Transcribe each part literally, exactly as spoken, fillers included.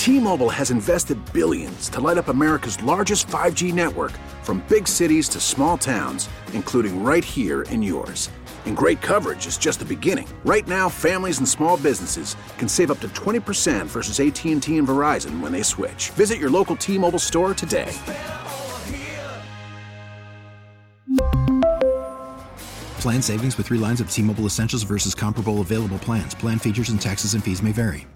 T-Mobile has invested billions to light up America's largest five G network, from big cities to small towns, including right here in yours. And great coverage is just the beginning. Right now, families and small businesses can save up to twenty percent versus A T and T and Verizon when they switch. Visit your local T-Mobile store today. Plan savings with three lines of T-Mobile Essentials versus comparable available plans. Plan features and taxes and fees may vary.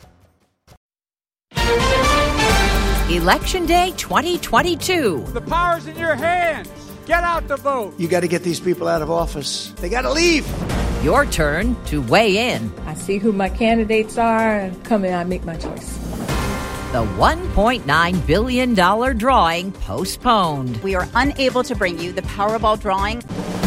Election Day twenty twenty-two. The power's in your hands. Get out the vote. You got to get these people out of office. They got to leave. Your turn to weigh in. I see who my candidates are and come in, I make my choice. The one point nine billion dollars drawing postponed. We are unable to bring you the Powerball drawing.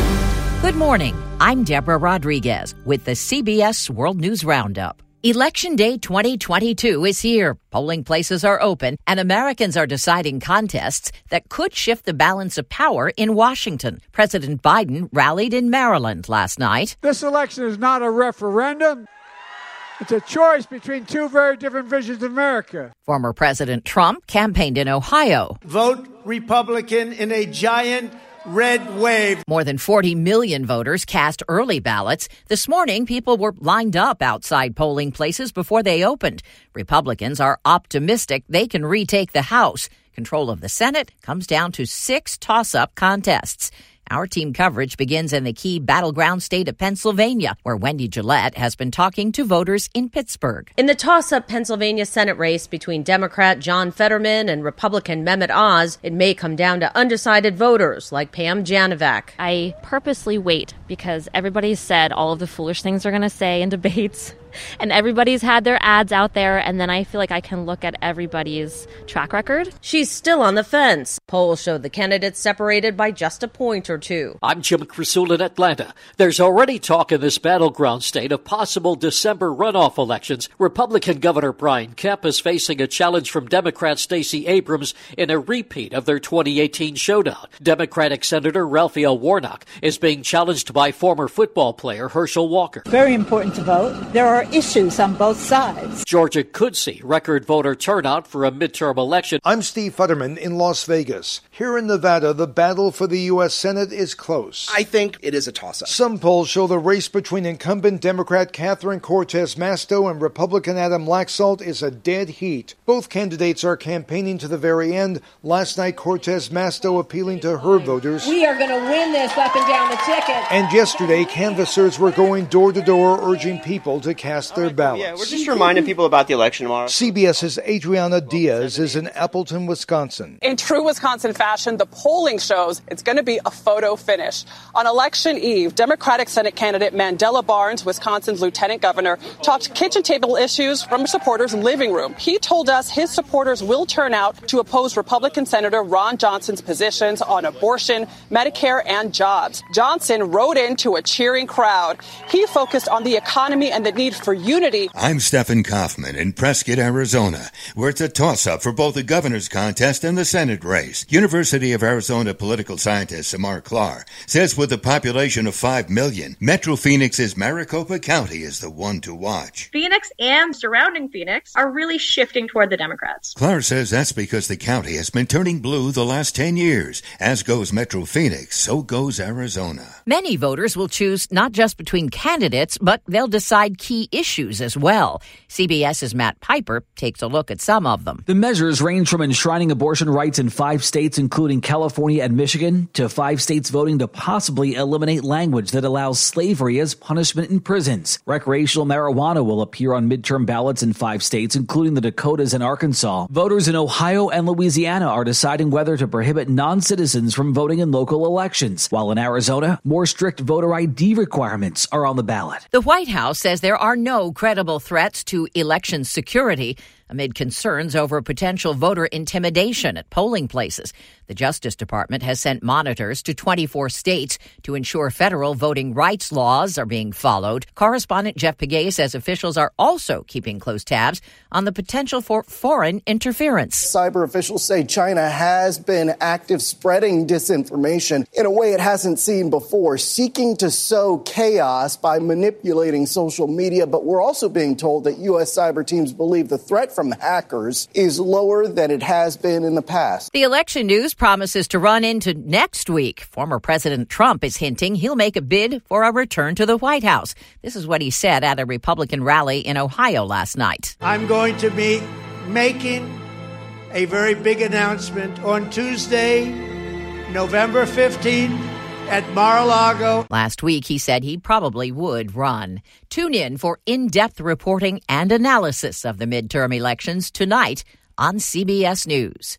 Good morning. I'm Deborah Rodriguez with the C B S World News Roundup. Election Day twenty twenty-two is here. Polling places are open, and Americans are deciding contests that could shift the balance of power in Washington. President Biden rallied in Maryland last night. This election is not a referendum. It's a choice between two very different visions of America. Former President Trump campaigned in Ohio. Vote Republican in a giant red wave. More than forty million voters cast early ballots. This morning, people were lined up outside polling places before they opened. Republicans are optimistic they can retake the House. Control of the Senate comes down to six toss-up contests. Our team coverage begins in the key battleground state of Pennsylvania, where Wendy Gillette has been talking to voters in Pittsburgh. In the toss-up Pennsylvania Senate race between Democrat John Fetterman and Republican Mehmet Oz, it may come down to undecided voters like Pam Janovac. I purposely wait because everybody's said all of the foolish things they're going to say in debates. And everybody's had their ads out there, and then I feel like I can look at everybody's track record. She's still on the fence. Polls show the candidates separated by just a point or two. I'm Jim Krasul in Atlanta. There's already talk in this battleground state of possible December runoff elections. Republican Governor Brian Kemp is facing a challenge from Democrat Stacey Abrams in a repeat of their twenty eighteen showdown. Democratic Senator Raphael Warnock is being challenged by former football player Herschel Walker. Very important to vote. There are issues on both sides. Georgia could see record voter turnout for a midterm election. I'm Steve Futterman in Las Vegas. Here in Nevada, the battle for the U S Senate is close. I think it is a toss-up. Some polls show the race between incumbent Democrat Catherine Cortez Masto and Republican Adam Laxalt is a dead heat. Both candidates are campaigning to the very end. Last night, Cortez Masto appealing to her voters. We are going to win this up and down the ticket. And yesterday, canvassers were going door to door urging people to cast their ballots. Yeah, we're just reminding people about the election tomorrow. CBS's Adriana Diaz is in Appleton, Wisconsin. In true Wisconsin fashion, the polling shows it's going to be a photo finish. On election eve, Democratic Senate candidate Mandela Barnes, Wisconsin's lieutenant governor, talked kitchen table issues from supporters' living room. He told us his supporters will turn out to oppose Republican Senator Ron Johnson's positions on abortion, Medicare, and jobs. Johnson rode into a cheering crowd. He focused on the economy and the need for unity. I'm Stephen Kaufman in Prescott, Arizona, where it's a toss-up for both the governor's contest and the Senate race. University of Arizona political scientist Samar Klar says with a population of five million, Metro Phoenix's Maricopa County is the one to watch. Phoenix and surrounding Phoenix are really shifting toward the Democrats. Klar says that's because the county has been turning blue the last ten years. As goes Metro Phoenix, so goes Arizona. Many voters will choose not just between candidates, but they'll decide key issues as well. CBS's Matt Piper takes a look at some of them. The measures range from enshrining abortion rights in five states, including California and Michigan, to five states voting to possibly eliminate language that allows slavery as punishment in prisons. Recreational marijuana will appear on midterm ballots in five states, including the Dakotas and Arkansas. Voters in Ohio and Louisiana are deciding whether to prohibit non-citizens from voting in local elections, while in Arizona, more strict voter I D requirements are on the ballot. The White House says there are no credible threats to election security amid concerns over potential voter intimidation at polling places. The Justice Department has sent monitors to twenty-four states to ensure federal voting rights laws are being followed. Correspondent Jeff Pegues says officials are also keeping close tabs on the potential for foreign interference. Cyber officials say China has been active spreading disinformation in a way it hasn't seen before, seeking to sow chaos by manipulating social media media, but we're also being told that U S cyber teams believe the threat from hackers is lower than it has been in the past. The election news promises to run into next week. Former President Trump is hinting he'll make a bid for a return to the White House. This is what he said at a Republican rally in Ohio last night. I'm going to be making a very big announcement on Tuesday, November fifteenth at Mar-a-Lago. Last week, he said he probably would run. Tune in for in-depth reporting and analysis of the midterm elections tonight on C B S News.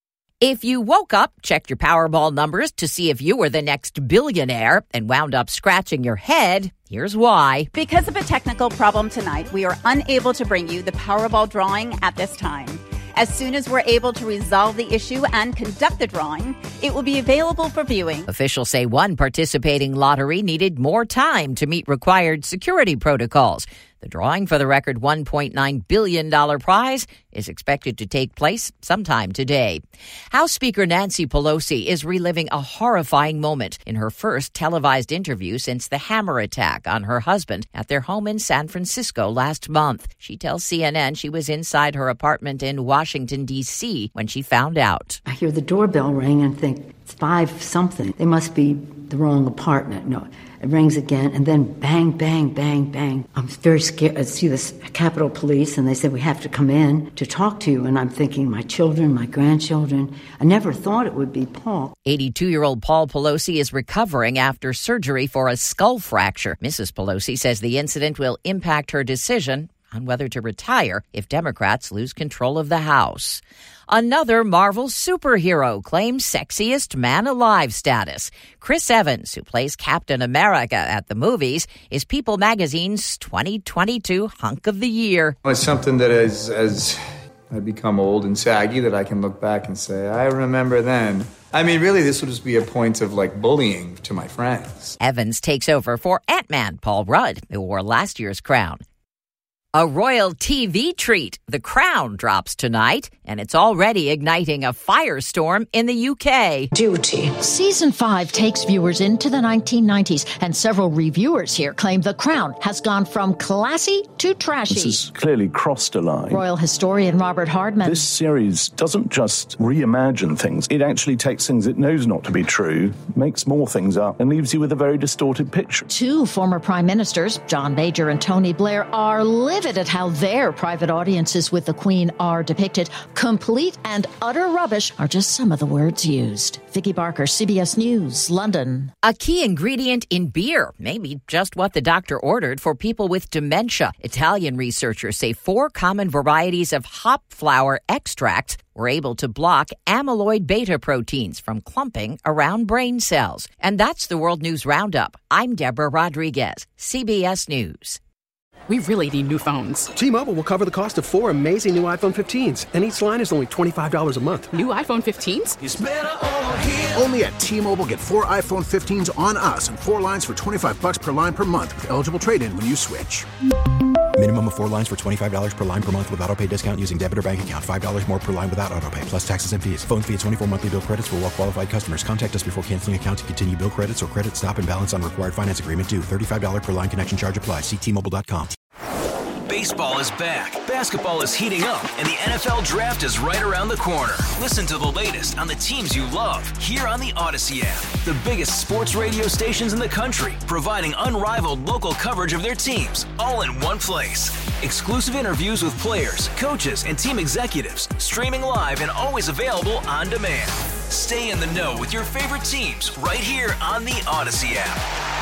If you woke up, checked your Powerball numbers to see if you were the next billionaire, and wound up scratching your head, here's why. Because of a technical problem tonight, we are unable to bring you the Powerball drawing at this time. As soon as we're able to resolve the issue and conduct the drawing, it will be available for viewing. Officials say one participating lottery needed more time to meet required security protocols. The drawing for the record one point nine billion dollars prize is expected to take place sometime today. House Speaker Nancy Pelosi is reliving a horrifying moment in her first televised interview since the hammer attack on her husband at their home in San Francisco last month. She tells C N N she was inside her apartment in Washington, D C when she found out. I hear the doorbell ring and think, it's five something. They must be the wrong apartment. No, it rings again, and then bang, bang, bang, bang. I'm very scared. I see this Capitol Police, and they said, we have to come in to talk to you. And I'm thinking, my children, my grandchildren. I never thought it would be Paul. eighty-two-year-old Paul Pelosi is recovering after surgery for a skull fracture. Missus Pelosi says the incident will impact her decision on whether to retire if Democrats lose control of the House. Another Marvel superhero claims sexiest man alive status. Chris Evans, who plays Captain America at the movies, is People Magazine's twenty twenty-two Hunk of the Year. It's something that as, as I become old and saggy that I can look back and say, I remember then. I mean, really, this will just be a point of, like, bullying to my friends. Evans takes over for Ant-Man Paul Rudd, who wore last year's crown. A royal T V treat, The Crown, drops tonight, and it's already igniting a firestorm in the U K. Duty. Season five takes viewers into the nineteen nineties, and several reviewers here claim The Crown has gone from classy to trashy. This has clearly crossed a line. Royal historian Robert Hardman. This series doesn't just reimagine things. It actually takes things it knows not to be true, makes more things up, and leaves you with a very distorted picture. Two former prime ministers, John Major and Tony Blair, are livid at how their private audiences with the Queen are depicted. Complete and utter rubbish are just some of the words used. Vicky Barker, C B S News, London. A key ingredient in beer, maybe just what the doctor ordered for people with dementia. Italian researchers say four common varieties of hop flower extracts were able to block amyloid beta proteins from clumping around brain cells. And that's the World News Roundup. I'm Deborah Rodriguez, C B S News. We really need new phones. T-Mobile will cover the cost of four amazing new iPhone fifteens, and each line is only twenty-five dollars a month. New iPhone fifteens? It's better over here. Only at T-Mobile, get four iPhone fifteens on us and four lines for twenty-five dollars per line per month with eligible trade-in when you switch. Minimum of four lines for twenty-five dollars per line per month with autopay discount using debit or bank account. five dollars more per line without autopay, plus taxes and fees. Phone fee at twenty-four monthly bill credits for well-qualified customers. Contact us before canceling account to continue bill credits or credit stop and balance on required finance agreement due. thirty-five dollars per line connection charge applies. See T Mobile dot com. Baseball is back, basketball is heating up, and the N F L Draft is right around the corner. Listen to the latest on the teams you love here on the Odyssey app. The biggest sports radio stations in the country, providing unrivaled local coverage of their teams, all in one place. Exclusive interviews with players, coaches, and team executives, streaming live and always available on demand. Stay in the know with your favorite teams right here on the Odyssey app.